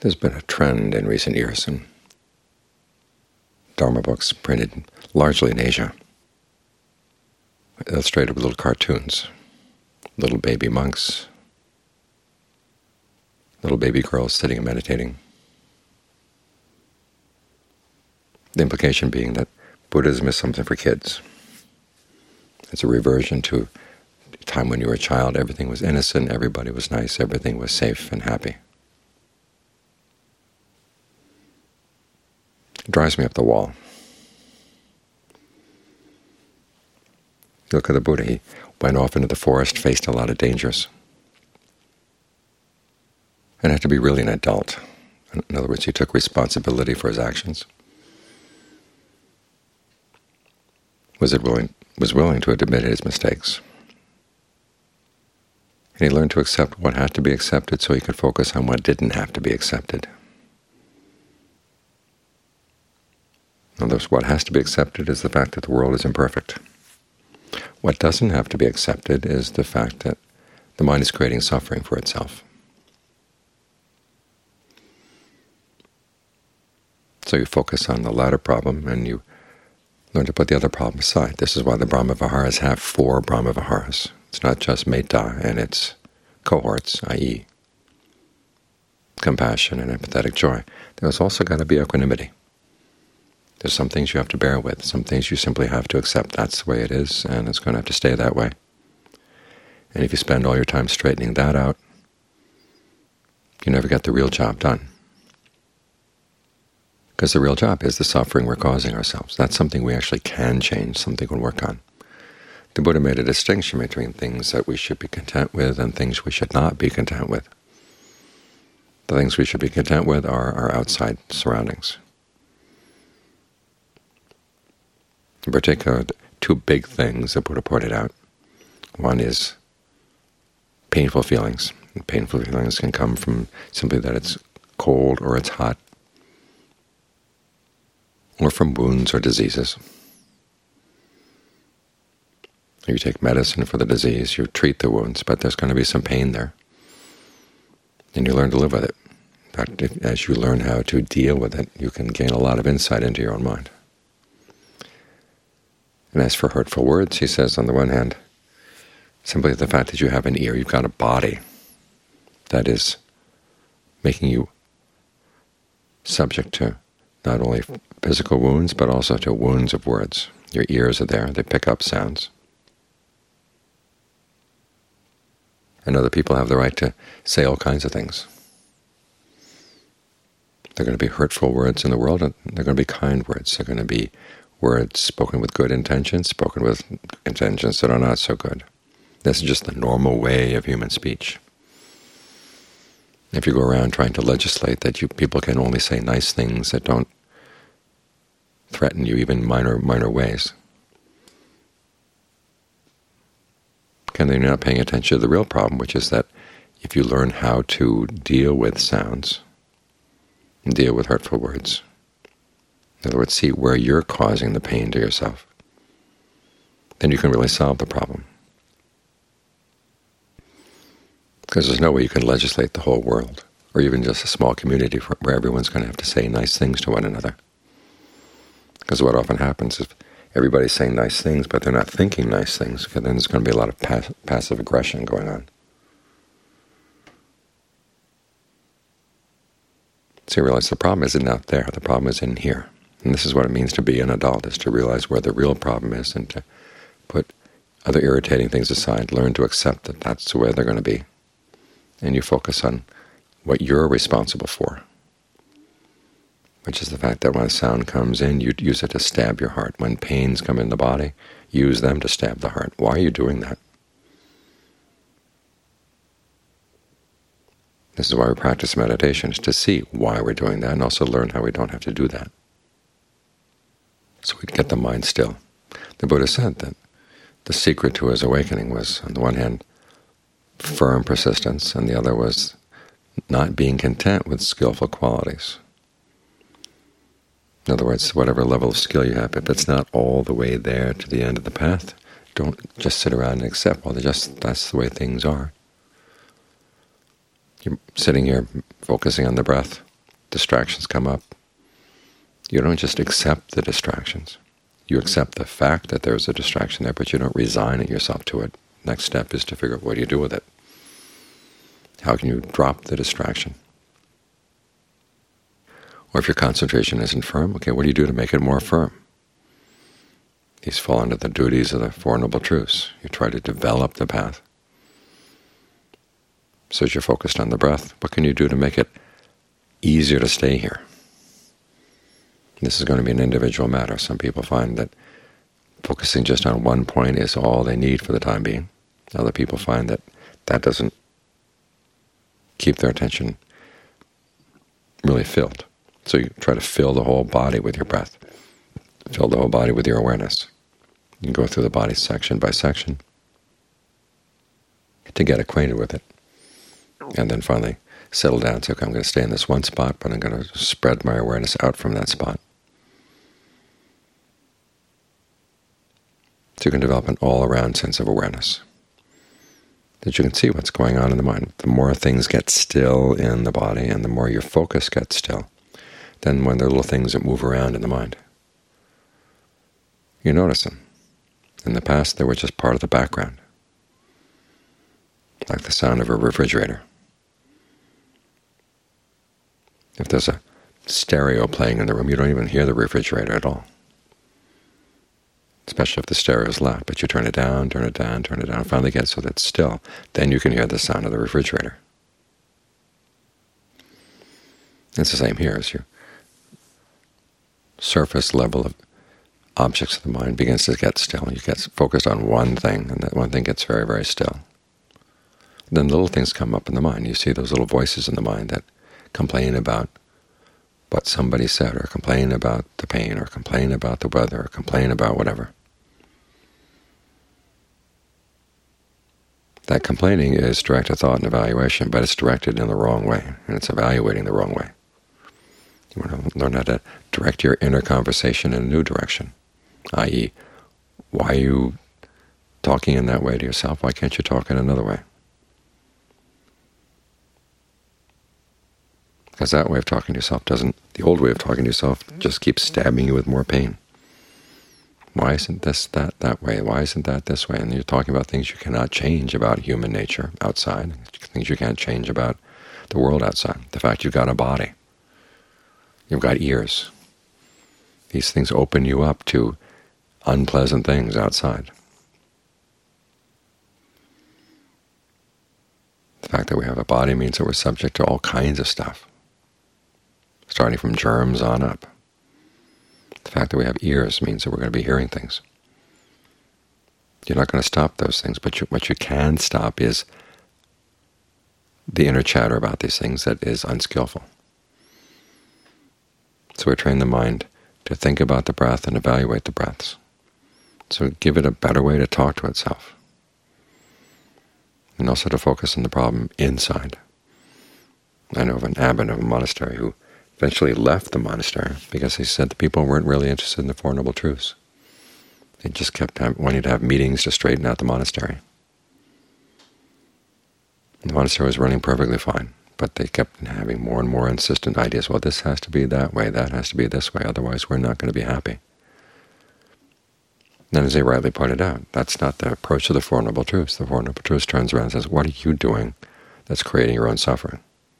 There's been a trend in recent years in Dharma books printed largely in Asia, illustrated with little cartoons, little baby monks, little baby girls sitting and meditating. The implication being that Buddhism is something for kids. It's a reversion to a time when you were a child. Everything was innocent, everybody was nice, everything was safe and happy. It drives me up the wall. You look at the Buddha, he went off into the forest, faced a lot of dangers, and had to be really an adult. In other words, he took responsibility for his actions. Was willing to admit his mistakes. And he learned to accept what had to be accepted so he could focus on what didn't have to be accepted. In other words, what has to be accepted is the fact that the world is imperfect. What doesn't have to be accepted is the fact that the mind is creating suffering for itself. So you focus on the latter problem and you learn to put the other problem aside. This is why the Brahma-Viharas have 4 Brahma-Viharas. It's not just metta and its cohorts, i.e. compassion and empathetic joy. There's also got to be equanimity. There's some things you have to bear with, some things you simply have to accept. That's the way it is, and it's going to have to stay that way. And if you spend all your time straightening that out, you never get the real job done. Because the real job is the suffering we're causing ourselves. That's something we actually can change, something we can work on. The Buddha made a distinction between things that we should be content with and things we should not be content with. The things we should be content with are our outside surroundings. In particular, 2 big things the Buddha pointed out. One is painful feelings. And painful feelings can come from simply that it's cold or it's hot, or from wounds or diseases. You take medicine for the disease, you treat the wounds, but there's going to be some pain there, and you learn to live with it. In fact, as you learn how to deal with it, you can gain a lot of insight into your own mind. And as for hurtful words, he says, on the one hand, simply the fact that you have an ear, you've got a body that is making you subject to not only physical wounds, but also to wounds of words. Your ears are there, they pick up sounds. And other people have the right to say all kinds of things. There are going to be hurtful words in the world, and they're going to be kind words. They're going to be words spoken with good intentions, spoken with intentions that are not so good. This is just the normal way of human speech. If you go around trying to legislate that people can only say nice things that don't threaten you, even minor ways, then you're not paying attention to the real problem, which is that if you learn how to deal with sounds and deal with hurtful words, in other words, see where you're causing the pain to yourself, then you can really solve the problem. Because there's no way you can legislate the whole world, or even just a small community where everyone's going to have to say nice things to one another. Because what often happens is everybody's saying nice things, but they're not thinking nice things, because then there's going to be a lot of passive aggression going on. So you realize the problem isn't out there, the problem is in here. And this is what it means to be an adult, is to realize where the real problem is and to put other irritating things aside, learn to accept that that's the way they're going to be. And you focus on what you're responsible for, which is the fact that when a sound comes in, you use it to stab your heart. When pains come in the body, use them to stab the heart. Why are you doing that? This is why we practice meditation, is to see why we're doing that and also learn how we don't have to do that. So we get the mind still. The Buddha said that the secret to his awakening was, on the one hand, firm persistence, and the other was not being content with skillful qualities. In other words, whatever level of skill you have, if it's not all the way there to the end of the path, don't just sit around and accept, well, that's the way things are. You're sitting here focusing on the breath, distractions come up, you don't just accept the distractions. You accept the fact that there's a distraction there, but you don't resign yourself to it. Next step is to figure out what do you do with it. How can you drop the distraction? Or if your concentration isn't firm, okay, what do you do to make it more firm? These fall under the duties of the Four Noble Truths. You try to develop the path. So as you're focused on the breath, what can you do to make it easier to stay here? This is going to be an individual matter. Some people find that focusing just on one point is all they need for the time being. Other people find that that doesn't keep their attention really filled. So you try to fill the whole body with your breath, fill the whole body with your awareness. You go through the body section by section to get acquainted with it, and then finally settle down and say, okay, I'm going to stay in this one spot, but I'm going to spread my awareness out from that spot. So you can develop an all-around sense of awareness, that you can see what's going on in the mind. The more things get still in the body and the more your focus gets still, then when there are little things that move around in the mind, you notice them. In the past, they were just part of the background, like the sound of a refrigerator. If there's a stereo playing in the room, you don't even hear the refrigerator at all, especially if the stereo is loud. But you turn it down, turn it down, turn it down, and finally get so that it's still. Then you can hear the sound of the refrigerator. It's the same here. As your surface level of objects of the mind begins to get still, you get focused on one thing, and that one thing gets very, very still. Then little things come up in the mind. You see those little voices in the mind that complain about what somebody said, or complain about the pain, or complain about the weather, or complain about whatever. That complaining is directed thought and evaluation, but it's directed in the wrong way, and it's evaluating the wrong way. You want to learn how to direct your inner conversation in a new direction, i.e., why are you talking in that way to yourself? Why can't you talk in another way? Because that way of talking to yourself doesn't, the old way of talking to yourself just keeps stabbing you with more pain. Why isn't this that way? Why isn't that this way? And you're talking about things you cannot change about human nature outside, things you can't change about the world outside. The fact you've got a body, you've got ears. These things open you up to unpleasant things outside. The fact that we have a body means that we're subject to all kinds of stuff, starting from germs on up. The fact that we have ears means that we're going to be hearing things. You're not going to stop those things, but what you can stop is the inner chatter about these things that is unskillful. So we train the mind to think about the breath and evaluate the breaths. So give it a better way to talk to itself, and also to focus on the problem inside. I know of an abbot of a monastery who eventually left the monastery because he said the people weren't really interested in the Four Noble Truths. They just kept wanting to have meetings to straighten out the monastery. The monastery was running perfectly fine, but they kept having more and more insistent ideas. Well, this has to be that way, that has to be this way, otherwise we're not going to be happy. And as they rightly pointed out, that's not the approach of the Four Noble Truths. The Four Noble Truths turns around and says, what are you doing that's creating your own suffering?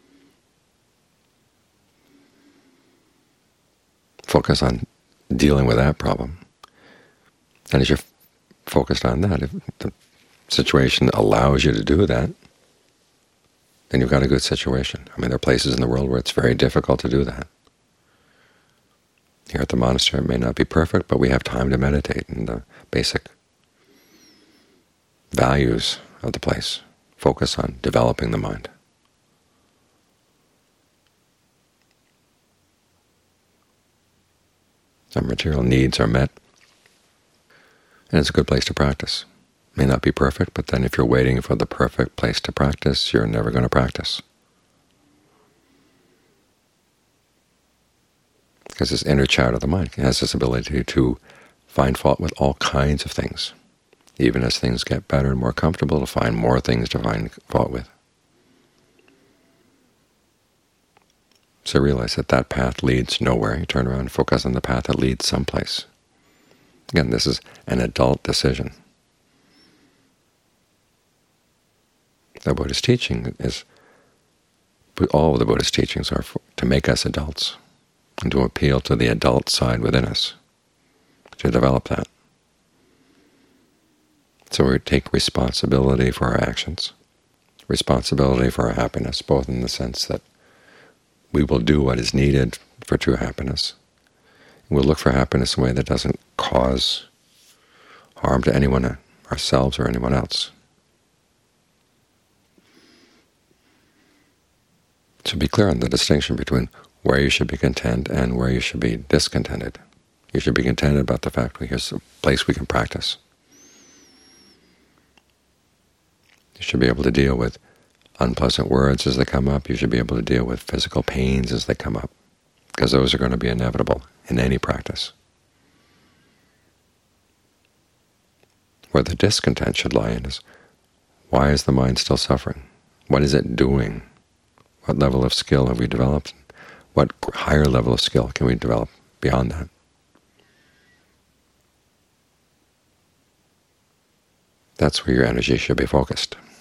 Focus on dealing with that problem. And as you're focused on that, if the situation allows you to do that, then you've got a good situation. I mean, there are places in the world where it's very difficult to do that. Here at the monastery it may not be perfect, but we have time to meditate, and the basic values of the place focus on developing the mind. Our material needs are met, and it's a good place to practice. It may not be perfect, but then if you're waiting for the perfect place to practice, you're never going to practice. Because this inner chatter of the mind has this ability to find fault with all kinds of things. Even as things get better and more comfortable, to find more things to find fault with. So realize that that path leads nowhere. You turn around and focus on the path that leads someplace. Again, this is an adult decision. The Buddhist teaching is, all of the Buddhist teachings are to make us adults and to appeal to the adult side within us, to develop that. So we take responsibility for our actions, responsibility for our happiness, both in the sense that we will do what is needed for true happiness. We'll look for happiness in a way that doesn't cause harm to anyone, ourselves or anyone else. So be clear on the distinction between where you should be content and where you should be discontented. You should be contented about the fact that here's a place we can practice. You should be able to deal with unpleasant words as they come up. You should be able to deal with physical pains as they come up, because those are going to be inevitable in any practice. Where the discontent should lie in is, why is the mind still suffering? What is it doing? What level of skill have we developed? What higher level of skill can we develop beyond that? That's where your energy should be focused.